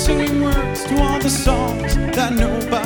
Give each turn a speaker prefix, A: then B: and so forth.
A: singing words to all the songs that nobody